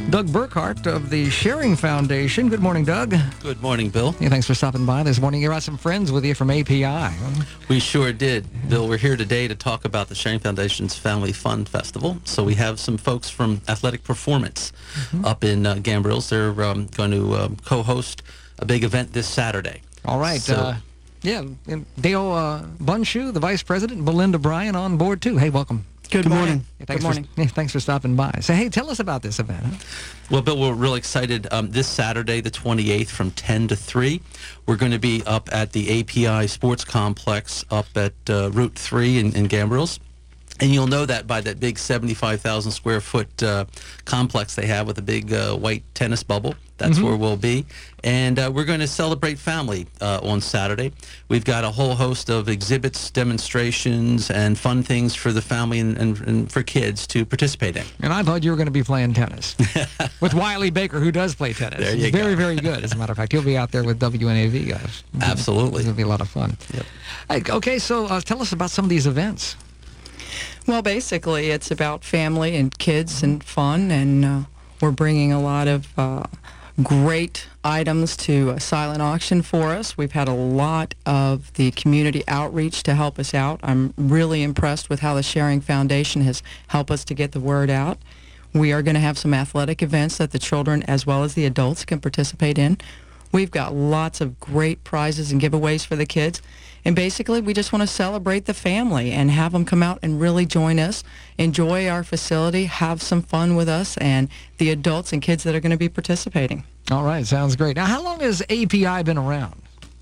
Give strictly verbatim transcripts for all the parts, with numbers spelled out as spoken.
Doug Burkhart of the Sharing Foundation. Good morning, Doug. Good morning, Bill. Hey, thanks for stopping by this morning. You brought some friends with you from A P I. We sure did. Bill, we're here today to talk about the Sharing Foundation's Family Fun Festival. So we have some folks from Athletic Performance mm-hmm. up in uh, Gambrills. They're um, going to um, co-host a big event this Saturday. All right. So, uh, yeah, and Dale uh, Bunshu, the Vice President, and Belinda Bryan on board, too. Hey, welcome. Good, Good morning. morning. Yeah, thanks Good morning. For, yeah, thanks for stopping by. So, hey, tell us about this event. Huh? Well, Bill, we're really excited. Um, this Saturday, the twenty-eighth, from ten to three, we're going to be up at the A P I Sports Complex up at uh, Route three in, in Gambrills. And you'll know that by that big seventy-five thousand square foot uh, complex they have with a big uh, white tennis bubble. That's mm-hmm. where we'll be. And uh, we're going to celebrate family uh, on Saturday. We've got a whole host of exhibits, demonstrations, and fun things for the family and, and, and for kids to participate in. And I thought you were going to be playing tennis with Wiley Baker, who does play tennis. There you He's go. Very, very good, as a matter of fact. He'll be out there with W N A V guys. Absolutely. It'll be a lot of fun. Yep. Hey, okay, so uh, tell us about some of these events. Well, basically, it's about family and kids and fun, and uh, we're bringing a lot of uh, great items to a silent auction for us. We've had a lot of the community outreach to help us out. I'm really impressed with how the Sharing Foundation has helped us to get the word out. We are going to have some athletic events that the children as well as the adults can participate in. We've got lots of great prizes and giveaways for the kids. And basically, we just want to celebrate the family and have them come out and really join us, enjoy our facility, have some fun with us, and the adults and kids that are going to be participating. All right, sounds great. Now, how long has A P I been around?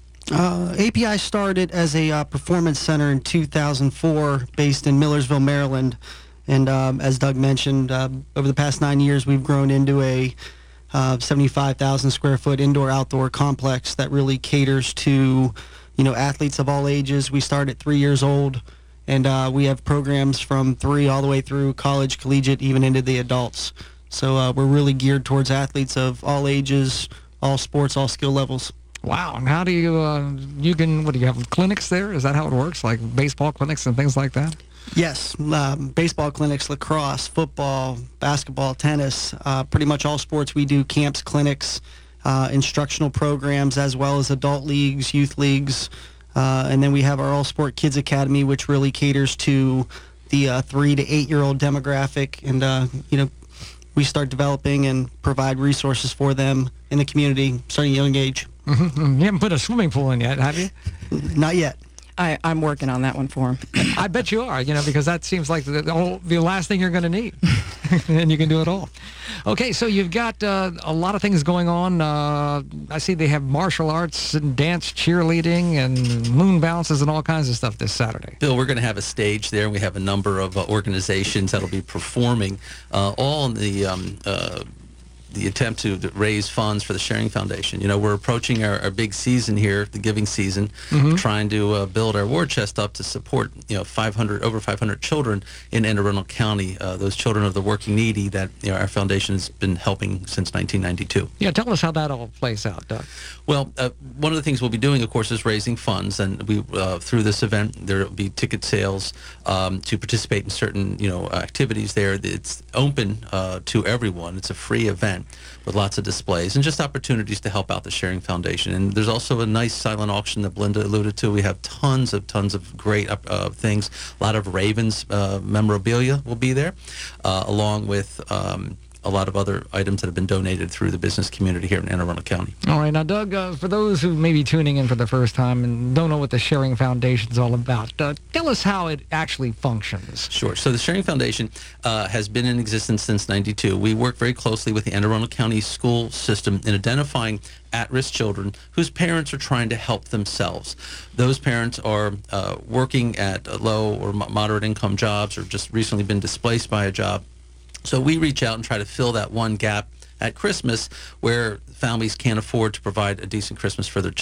Uh, A P I started as a uh, performance center in two thousand four, based in Millersville, Maryland. And um, as Doug mentioned, uh, over the past nine years, we've grown into a uh, seventy-five thousand square foot indoor-outdoor complex that really caters to, you know, athletes of all ages. We start at three years old, and uh, we have programs from three all the way through college, collegiate, even into the adults. So uh, we're really geared towards athletes of all ages, all sports, all skill levels. Wow. And how do you, uh, you can, what do you have, clinics there? Is that how it works, like baseball clinics and things like that? Yes, um, baseball clinics, lacrosse, football, basketball, tennis, uh, pretty much all sports. We do camps, clinics, uh, instructional programs, as well as adult leagues, youth leagues, uh, and then we have our All Sport Kids Academy, which really caters to the uh, three to eight year old demographic, and uh, you know, we start developing and provide resources for them in the community starting at a young age. Mm-hmm. You haven't put a swimming pool in yet, have you? Not yet. I, I'm working on that one for him. I bet you are, you know, because that seems like the, the, the last thing you're going to need. And you can do it all. Okay, so you've got uh, a lot of things going on. Uh, I see they have martial arts and dance, cheerleading, and moon bounces and all kinds of stuff this Saturday. Bill, we're going to have a stage there, and we have a number of uh, organizations that'll be performing, uh, all in the um, uh, the attempt to raise funds for the Sharing Foundation. You know, we're approaching our, our big season here, the giving season, mm-hmm. trying to uh, build our war chest up to support, you know, five hundred, over five hundred children in Anne Arundel County, uh, those children of the working needy that, you know, our foundation has been helping since nineteen ninety-two. Yeah, tell us how that all plays out, Doug. Well, uh, one of the things we'll be doing, of course, is raising funds, and we uh, through this event there will be ticket sales um, to participate in certain, you know, activities there. It's open uh, to everyone. It's a free event with lots of displays and just opportunities to help out the Sharing Foundation. And there's also a nice silent auction that Belinda alluded to. We have tons of tons of great uh, things. A lot of Ravens uh, memorabilia will be there, uh, along with um, a lot of other items that have been donated through the business community here in Anne Arundel County. All right. Now, Doug, uh, for those who may be tuning in for the first time and don't know what the Sharing Foundation is all about, uh, tell us how it actually functions. Sure. So the Sharing Foundation uh, has been in existence since ninety-two. We work very closely with the Anne Arundel County school system in identifying at-risk children whose parents are trying to help themselves. Those parents are uh, working at low or moderate income jobs or just recently been displaced by a job. So we reach out and try to fill that one gap at Christmas where families can't afford to provide a decent Christmas for their children.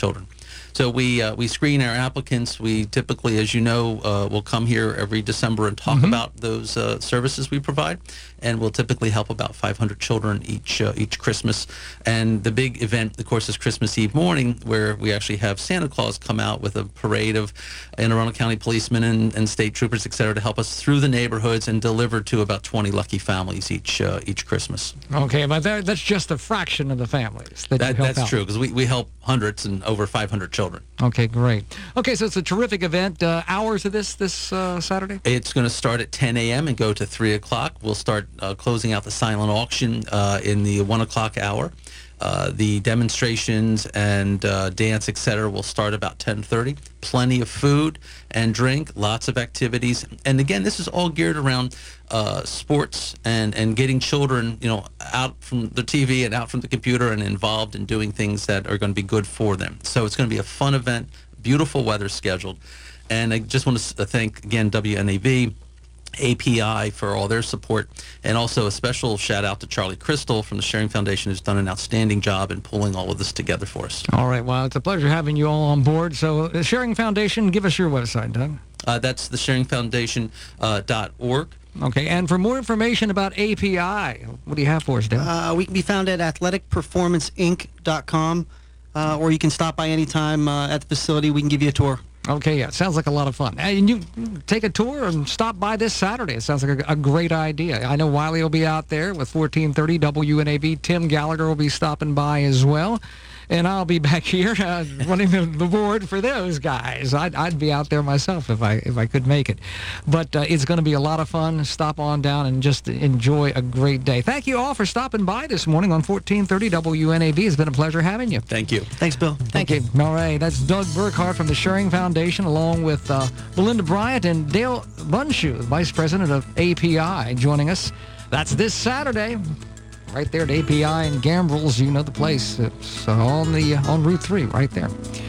So we uh, we screen our applicants. We typically, as you know, uh, will come here every December and talk mm-hmm. about those uh, services we provide, and we'll typically help about five hundred children each uh, each Christmas. And the big event, of course, is Christmas Eve morning, where we actually have Santa Claus come out with a parade of Anne Arundel County policemen and, and state troopers, et cetera, to help us through the neighborhoods and deliver to about twenty lucky families each uh, each Christmas. Okay, but that, that's just a fraction of the families that, that you help That's out. true, because we, we help hundreds and over five hundred children. Okay, great. Okay, so it's a terrific event. Uh, hours of this this uh, Saturday? It's going to start at ten a.m. and go to three o'clock. We'll start uh, closing out the silent auction uh, in the one o'clock hour. Uh, the demonstrations and uh, dance, et cetera, will start about ten thirty. Plenty of food and drink, lots of activities. And again, this is all geared around uh, sports and, and getting children, you know, out from the T V and out from the computer and involved in doing things that are going to be good for them. So it's going to be a fun event, beautiful weather scheduled. And I just want to thank, again, W N A V, A P I for all their support, and also a special shout out to Charlie Crystal from the Sharing Foundation, who's done an outstanding job in pulling all of this together for us. All right, well, it's a pleasure having you all on board. So the Sharing Foundation, give us your website, Doug. Uh, that's the sharing foundation dot org. Okay, and for more information about A P I, what do you have for us, Doug? Uh, we can be found at athletic performance inc dot com, uh, or you can stop by anytime uh, at the facility. We can give you a tour. Okay, yeah, sounds like a lot of fun. And you take a tour and stop by this Saturday. It sounds like a, a great idea. I know Wiley will be out there with fourteen thirty W N A V. Tim Gallagher will be stopping by as well. And I'll be back here uh, running the, the board for those guys. I'd, I'd be out there myself if I if I could make it. But uh, it's going to be a lot of fun. Stop on down and just enjoy a great day. Thank you all for stopping by this morning on fourteen thirty W N A V. It's been a pleasure having you. Thank you. Thanks, Bill. Thank you. All right, that's Doug Burkhart from the Sharing Foundation, along with uh, Belinda Bryant and Dale Bunshu, Vice President of A P I, joining us. That's this Saturday. Right there at A P I and Gambrels, you know the place. It's uh, on the uh, on Route three, right there.